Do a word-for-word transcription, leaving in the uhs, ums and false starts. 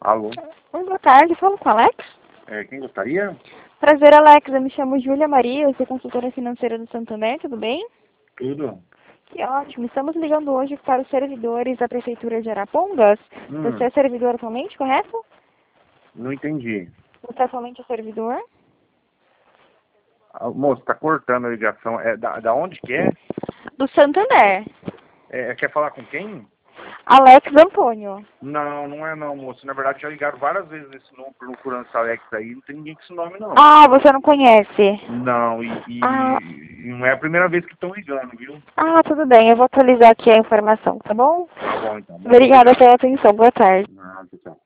Alô? Oi, boa tarde. Falo com o Alex? É, quem gostaria? Prazer, Alex. Eu me chamo Júlia Maria, eu sou consultora financeira do Santander, tudo bem? Tudo. Que ótimo. Estamos ligando hoje para os servidores da Prefeitura de Arapongas. Hum, Você é servidor atualmente, correto? não entendi. Você atualmente é servidor? Ah, moço, tá cortando a ligação. É da, da onde que é? Do Santander. É? Quer falar com quem? Alex Antônio. Não, não é não, moço. Na verdade, já ligaram várias vezes esse nome procurando esse Alex aí. Não tem ninguém com esse nome, não. Ah, você não conhece? Não, e, Ah, e- e não é a primeira vez que estão ligando, viu? ah, tudo bem. Eu vou atualizar aqui a informação, tá bom? Tá bom, então. Muito Obrigada obrigado. pela atenção. Boa tarde. Nada, tchau.